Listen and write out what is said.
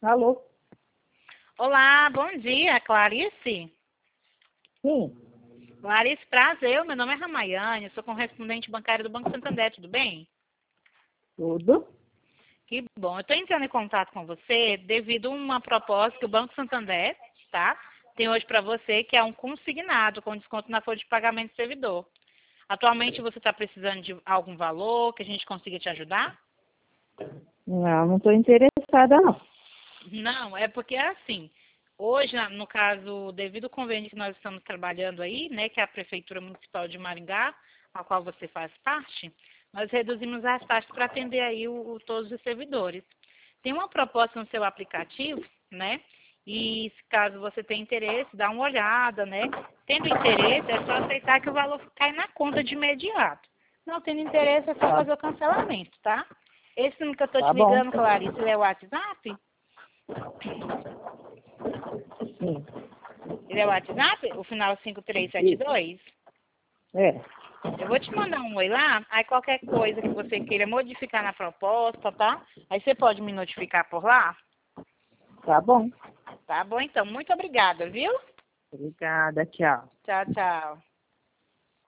Alô? Olá, bom dia, Clarice. Sim, Clarice, prazer, meu nome é Ramayane, eu sou correspondente bancário do Banco Santander, tudo bem? tudo. Que bom, eu estou entrando em contato com você devido a uma proposta que o Banco Santander, tá, tem hoje para você, que é um consignado com desconto na folha de pagamento do servidor. Atualmente você está precisando de algum valor que a gente consiga te ajudar? Não estou interessada, não. Não, é porque é assim. Hoje, no caso, devido ao convênio que nós estamos trabalhando aí, né, que é a Prefeitura Municipal de Maringá, a qual você faz parte, nós reduzimos as taxas para atender aí todos os servidores. Tem uma proposta no seu aplicativo, né? E se caso você tenha interesse, dá uma olhada, né? Tendo interesse, é só aceitar que o valor cai na conta de imediato. Não tendo interesse, é só Tá, fazer o cancelamento, tá? Esse número que eu estou tá te bom. ligando, Clarice, ele é o WhatsApp? Sim. Ele é o WhatsApp? O final 5372? É, Eu vou te mandar um oi lá, aí qualquer coisa que você queira modificar na proposta, tá? Aí você pode me notificar por lá? tá bom. Tá bom, então. Muito obrigada, viu? Obrigada, tchau. Tchau, tchau.